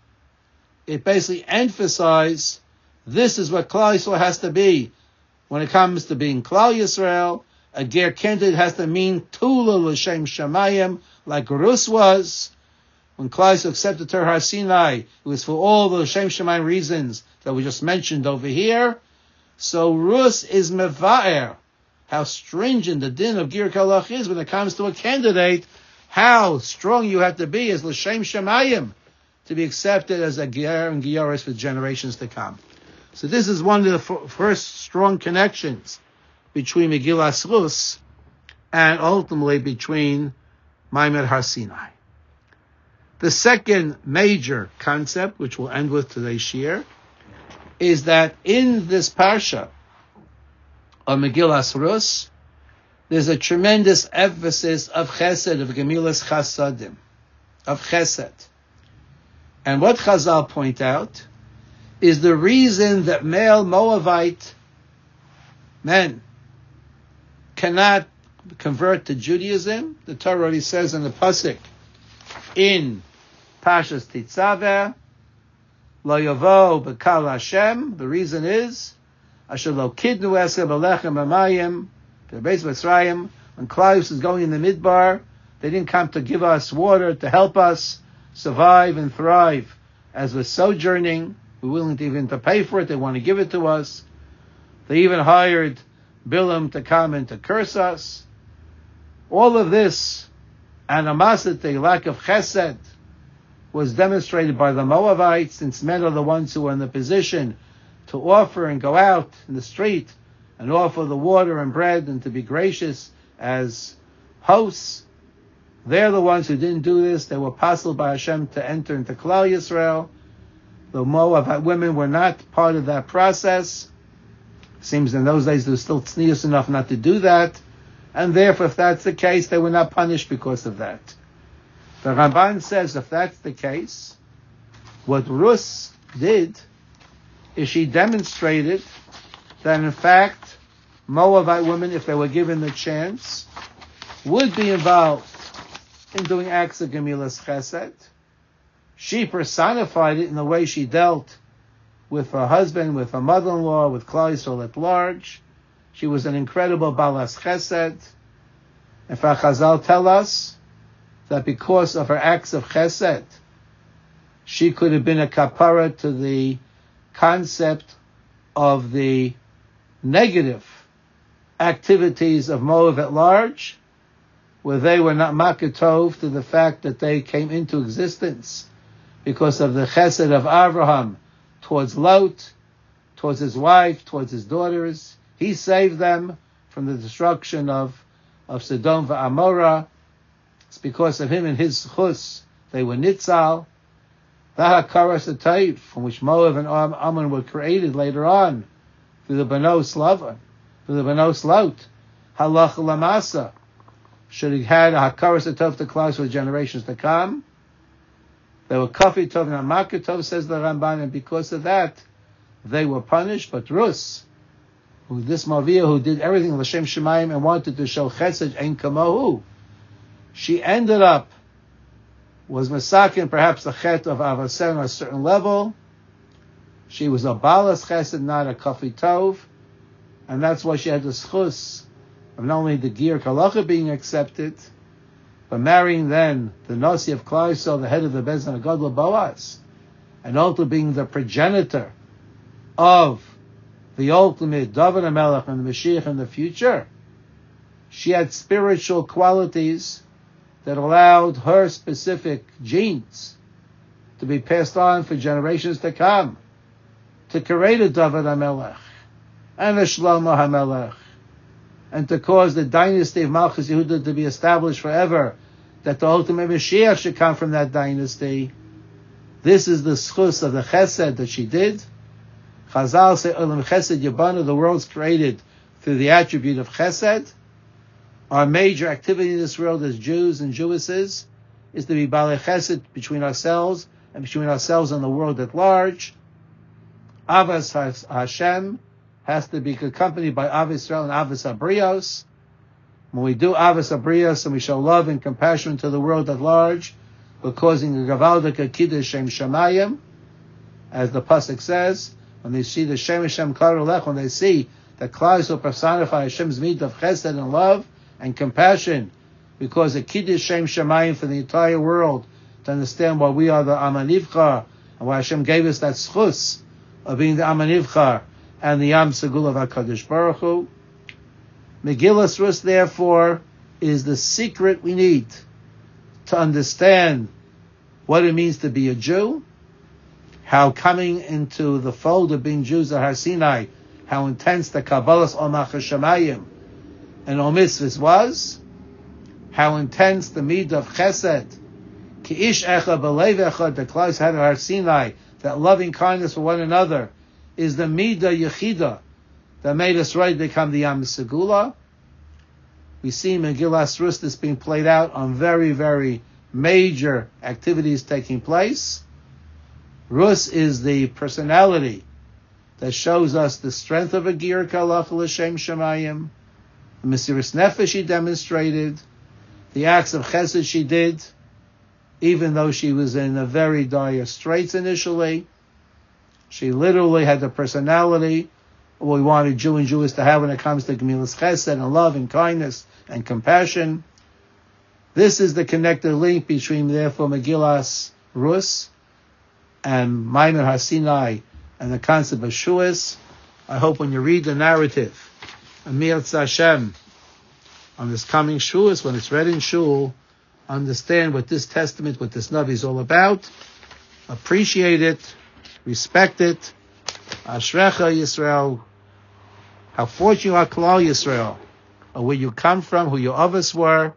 B: It basically emphasized this is what Klal Yisrael has to be. When it comes to being Klal Yisrael, a Ger candidate has to mean Tula L'Shem Shamayim, like Rus was. When Klal Yisrael accepted Torah Har Sinai, it was for all the L'Shem Shamayim reasons that we just mentioned over here. So Rus is Meva'er, how stringent the din of Gir Kalach is when it comes to a candidate, how strong you have to be as L'Shem Shamayim to be accepted as a Ger and Giyaris for generations to come. So this is one of the first strong connections between Megillas Rus and ultimately between Maimed Har Sinai. The second major concept, which we'll end with today's shir, is that in this parsha of Megillas Rus, there's a tremendous emphasis of chesed, of gemilas chasadim, of chesed. And what Chazal point out is the reason that male Moabite men cannot convert to Judaism. The Torah already says in the pasuk in Pashas Tetzaveh, Lo Yavo B'Kal Hashem. The reason is Asher Lo Kidnu Eseh B'Lechem B'Mayim B'Beis Mitzrayim. When Klal Yisrael is going in the Midbar, they didn't come to give us water to help us survive and thrive. As we're sojourning, we're willing to even to pay for it. They want to give it to us. They even hired Bilam to come and to curse us. All of this animosity, lack of chesed, was demonstrated by the Moabites, since men are the ones who are in the position to offer and go out in the street and offer the water and bread and to be gracious as hosts. They're the ones who didn't do this. They were puzzled by Hashem to enter into Klal Yisrael. The Moabite women were not part of that process. Seems in those days they were still tznius enough not to do that. And therefore, if that's the case, they were not punished because of that. The Ramban says if that's the case, what Rus did is she demonstrated that in fact, Moabite women, if they were given the chance, would be involved in doing acts of Gemilas Chesed. She personified it in the way she dealt with her husband, with her mother-in-law, with Klal Yisrael at large. She was an incredible balas chesed. In fact, Chazal tell us that because of her acts of chesed, she could have been a kapara to the concept of the negative activities of Moab at large, where they were not makatov to the fact that they came into existence because of the chesed of Abraham towards Lot, towards his wife, towards his daughters. He saved them from the destruction of Sodom v'Amorah. It's because of him and his chus they were nitzal. The hakaras hatayv, from which Moab and Ammon were created later on through the Benos Lavan, through the Benos Lot. Halach lamasa should have had a hakaras hatayv to Klal for the generations to come. They were kafi tov and makatov, says the Ramban, and because of that, they were punished. But Rus, this Mavia who did everything l'shem shemayim and wanted to show chesed ein kamohu, she ended up, was masakin perhaps the chet of Avaser on a certain level. She was a balas chesed, not a kafi tov, and that's why she had the schus of not only the gir kalacha being accepted, but marrying then the Nasi of Klal Yisrael, the head of the Bezin Gadol Boaz, and also being the progenitor of the ultimate David HaMelech and the Mashiach in the future. She had spiritual qualities that allowed her specific genes to be passed on for generations to come, to create a David HaMelech and a Shlomo HaMelech, and to cause the dynasty of Malchus Yehuda to be established forever, that the ultimate Mashiach should come from that dynasty. This is the schus of the chesed that she did. Chazal say, Olam chesed yabana, the world's created through the attribute of chesed. Our major activity in this world as Jews and Jewesses is to be balei chesed between ourselves and between ourselves and the world at large. Avas Hashem has to be accompanied by Avos Yisrael and Avos Abrios. When we do Avos Abrios and we show love and compassion to the world at large, we're causing a gavaldik kiddush Shem Shamayim, as the pasuk says. When they see the Shem Hashem Karolech, when they see that Klal Yisrael personify Hashem's midah of chesed and love and compassion, because a kiddush Shem Shamayim for the entire world, to understand why we are the Amanivchar and why Hashem gave us that schus of being the Amanivchar and the Yam Segul of HaKadosh Baruch Hu. Megillas Rus, therefore, is the secret we need to understand what it means to be a Jew, how coming into the fold of being Jews at Har Sinai, how intense the Kabbalas Omach HaShamayim and Ol Mitzvahs was, how intense the midah of Chesed, Ki Ish Echad B'Lev Echad, the Klal had at Har Sinai, that loving kindness for one another, is the midah Yechida that made us right become the Yam Segula. We see Megillas Rus this being played out on very, very major activities taking place. Rus is the personality that shows us the strength of a Gir Kalach L'Shem Shemayim, the Mesiras Nefesh she demonstrated, the acts of Chesed she did, even though she was in a very dire straits initially. She literally had the personality we want a Jew and Jewess to have when it comes to Gemilas Chesed and love and kindness and compassion. This is the connected link between, therefore, Megillas Rus and Maimer Har Sinai and the concept of Shuas. I hope when you read the narrative, Amir Hashem, on this coming Shuas, when it's read in Shul, understand what this testament, what this Navi is all about, appreciate it, respect it. Ashrecha Yisrael, how fortunate you are, Klal Yisrael, or where you come from, who your others were.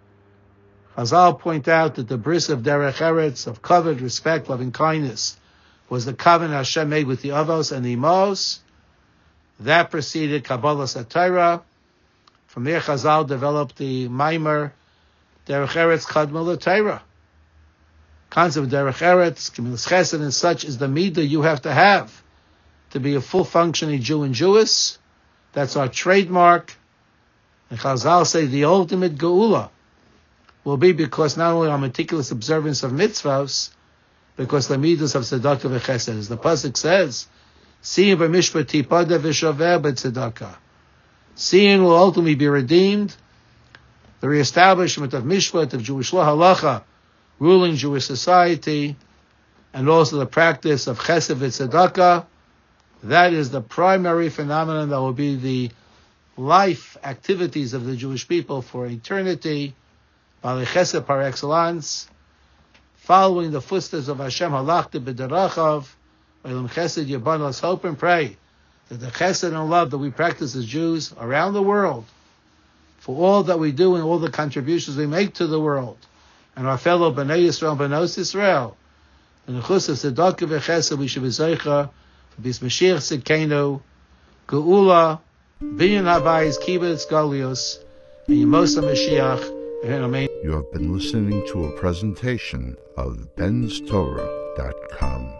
B: Chazal point out that the bris of derech eretz, of covered respect, loving kindness, was the covenant Hashem made with the avos and the imos. That preceded Kabbalas HaTorah. From there, Chazal developed the Maimer derech eretz Chadmah L'Torah. Concept of derech eretz, Gemilas Chesed, and such is the midah you have to have to be a full functioning Jew and Jewess. That's our trademark. And Chazal say the ultimate geula will be because not only our meticulous observance of mitzvahs, because the midas of tzedakah v'chesed, as the pasuk says, seeing b'mishpat tipada v'shaveh b'tzedakah. Seeing will ultimately be redeemed. The reestablishment of mishpat, of Jewish law halacha, ruling Jewish society, and also the practice of chesed v'tzedakah, that is the primary phenomenon that will be the life activities of the Jewish people for eternity, Baalei Chesed par excellence, following the footsteps of Hashem, halachta b'derachav, Olam Chesed Yibon. Let's hope and pray that the chesed and love that we practice as Jews around the world, for all that we do and all the contributions we make to the world, and our fellow Bnei Yisrael, Benos Yisrael, in the chus of tzedakah v'chesed, we should be zeicha for bis Mashiach Tzidkenu, Geula, Binyan Habayis, Kibbutz Galios, and Yemosa Mashiach.
A: You have been listening to a presentation of benstorah.com.